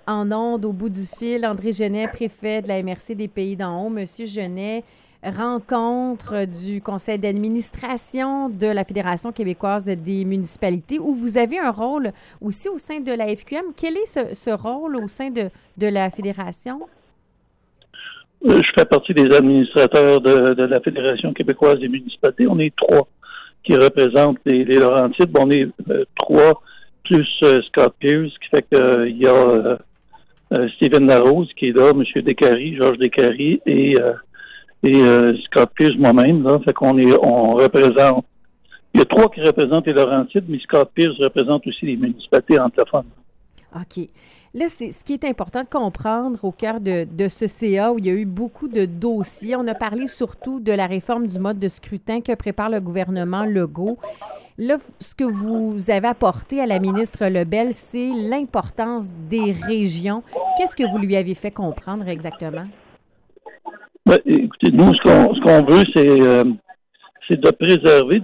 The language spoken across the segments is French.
en ondes au bout du fil André Genet, préfet de la MRC des Pays d'en haut. Monsieur Genet, rencontre du conseil d'administration de la Fédération québécoise des municipalités où vous avez un rôle aussi au sein de la FQM. Quel est ce rôle au sein de la fédération? Je fais partie des administrateurs de la Fédération québécoise des municipalités. On est trois qui représentent les Laurentides. On est trois plus Scott Pierce, qui fait qu'il y a Stephen Larose qui est là, M. Descaries, Georges Descaries et Scott Pierce moi-même. Là. Fait on représente. Il y a trois qui représentent les Laurentides, mais Scott Pierce représente aussi les municipalités anglophones. OK. Là, c'est ce qui est important de comprendre au cœur de ce CA où il y a eu beaucoup de dossiers. On a parlé surtout de la réforme du mode de scrutin que prépare le gouvernement Legault. Là, ce que vous avez apporté à la ministre Lebel, c'est l'importance des régions. Qu'est-ce que vous lui avez fait comprendre exactement? Ben, écoutez, nous, ce qu'on veut, c'est de préserver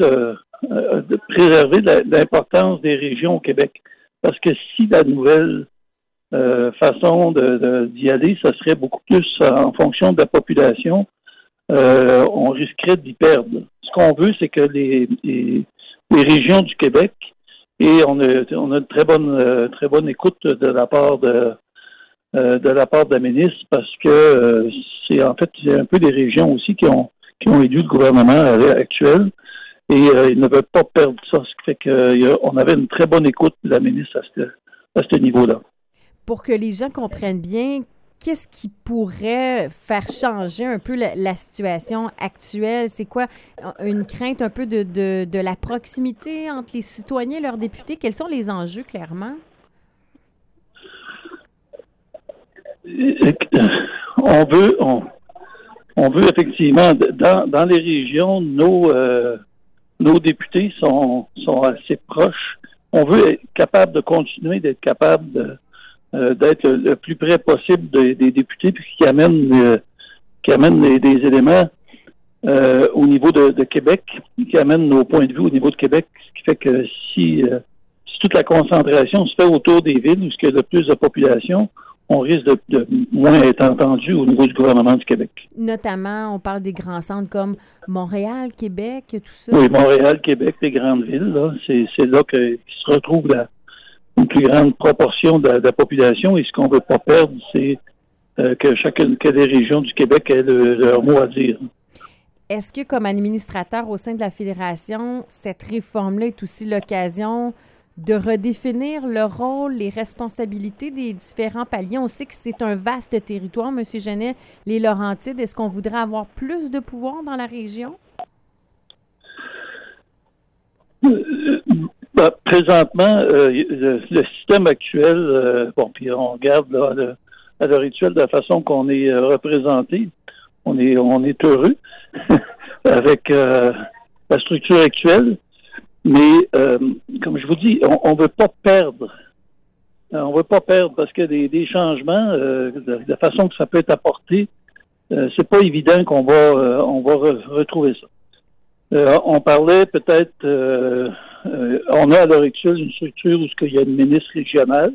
l'importance des régions au Québec. Parce que si la nouvelle façon d'y aller, ça serait beaucoup plus en fonction de la population, on risquerait d'y perdre. Ce qu'on veut, c'est que les régions du Québec, et on a une très bonne écoute de la part de la ministre, parce que c'est un peu des régions aussi qui ont élu le gouvernement actuel, et ils ne veulent pas perdre ça, ce qui fait qu'on avait une très bonne écoute de la ministre à ce niveau-là. Pour que les gens comprennent bien, qu'est-ce qui pourrait faire changer un peu la situation actuelle? C'est quoi une crainte un peu de la proximité entre les citoyens et leurs députés? Quels sont les enjeux, clairement? On veut effectivement, dans les régions, nos députés sont assez proches. On veut être capable de continuer d'être capable d'être le plus près possible des députés, puis qui amènent des éléments au niveau de Québec, qui amènent nos points de vue au niveau de Québec, ce qui fait que si toute la concentration se fait autour des villes où il y a le plus de population, on risque de moins être entendu au niveau du gouvernement du Québec. Notamment, on parle des grands centres comme Montréal, Québec, tout ça. Oui, Montréal, Québec, les grandes villes, là, c'est là qu'il se retrouve une plus grande proportion de la population, et ce qu'on ne veut pas perdre, c'est que les régions du Québec aient leur mot à dire. Est-ce que, comme administrateur au sein de la Fédération, cette réforme-là est aussi l'occasion de redéfinir le rôle, les responsabilités des différents paliers? On sait que c'est un vaste territoire, M. Genet, les Laurentides. Est-ce qu'on voudrait avoir plus de pouvoir dans la région? Présentement, le système actuel, puis on regarde là, à l'heure actuelle de la façon qu'on est représenté, on est heureux avec la structure actuelle, mais comme je vous dis, on veut pas perdre. On veut pas perdre parce que des changements, de la façon que ça peut être apporté, c'est pas évident qu'on va retrouver ça. On parlait peut-être, on a à l'heure actuelle une structure où il y a une ministre régionale.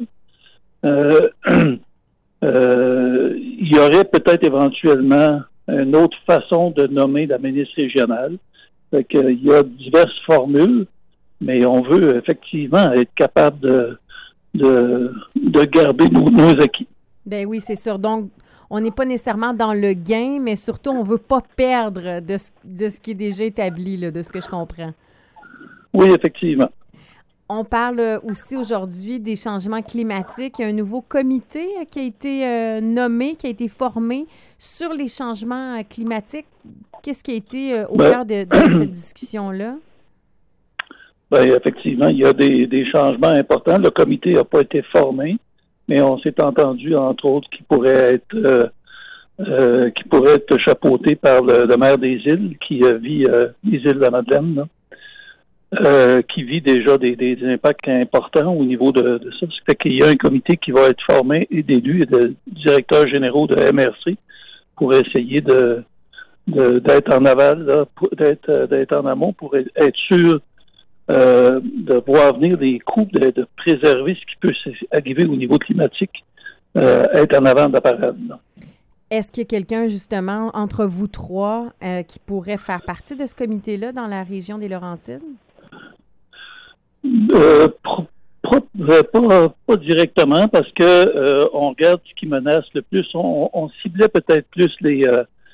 Il y aurait peut-être éventuellement une autre façon de nommer la ministre régionale. Fait qu'il y a diverses formules, mais on veut effectivement être capable de garder nos acquis. Ben oui, c'est sûr. Donc, on n'est pas nécessairement dans le gain, mais surtout, on ne veut pas perdre de ce qui est déjà établi, là, de ce que je comprends. Oui, effectivement. On parle aussi aujourd'hui des changements climatiques. Il y a un nouveau comité qui a été nommé, qui a été formé sur les changements climatiques. Qu'est-ce qui a été au cœur de cette discussion-là? Bien, effectivement, il y a des changements importants. Le comité n'a pas été formé, mais on s'est entendu, entre autres, qui pourrait être chapeauté par le maire des îles qui vit les îles de la Madeleine, là, qui vit déjà des impacts importants au niveau de ça. Ce qui fait qu'il y a un comité qui va être formé et d'élus et de directeurs généraux de MRC pour essayer d'être en aval, là, d'être en amont pour être sûr de voir venir les coûts, de préserver ce qui peut arriver au niveau climatique être en avant de la parade. Là. Est-ce qu'il y a quelqu'un, justement, entre vous trois, qui pourrait faire partie de ce comité-là dans la région des Laurentides? Pas directement, parce que on regarde ce qui menace le plus. On ciblait peut-être plus les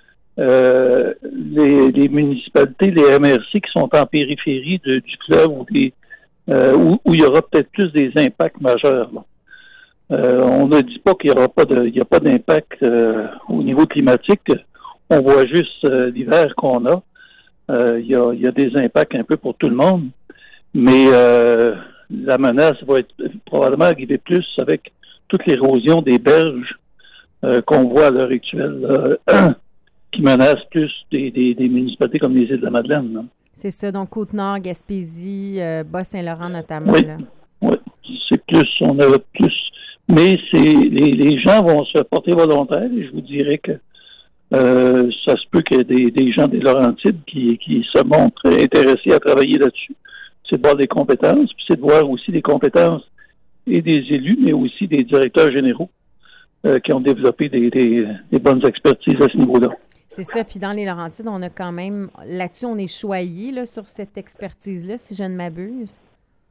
municipalités, les MRC qui sont en périphérie du fleuve où il y aura peut-être plus des impacts majeurs. Là. On ne dit pas qu'il n'y a pas d'impact au niveau climatique. On voit juste l'hiver qu'on a. Il y a des impacts un peu pour tout le monde. Mais la menace va être probablement arriver plus avec toute l'érosion des berges qu'on voit à l'heure actuelle, qui menace plus des municipalités comme les îles de la Madeleine. Là. C'est ça, donc Côte-Nord, Gaspésie, Bas-Saint-Laurent notamment. Oui, là. Oui, c'est plus, on a plus. Mais les gens vont se porter volontaires et je vous dirais que ça se peut qu'il y ait des gens des Laurentides qui se montrent intéressés à travailler là-dessus. C'est de voir des compétences, puis c'est de voir aussi des compétences et des élus, mais aussi des directeurs généraux qui ont développé des bonnes expertises à ce niveau-là. C'est ça, puis dans les Laurentides, on a quand même, là-dessus, on est choyé là, sur cette expertise-là, si je ne m'abuse.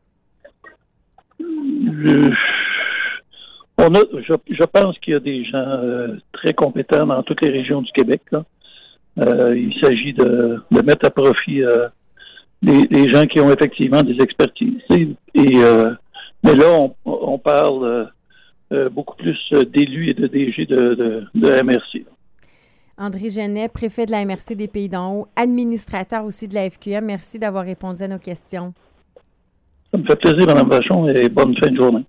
Je pense qu'il y a des gens très compétents dans toutes les régions du Québec. Là. Il s'agit de mettre à profit les gens qui ont effectivement des expertises. Mais là, on parle beaucoup plus d'élus et de DG de MRC. André Genet, préfet de la MRC des Pays-d'en-Haut, administrateur aussi de la FQM. Merci d'avoir répondu à nos questions. Ça me fait plaisir, Mme Vachon, et bonne fin de journée.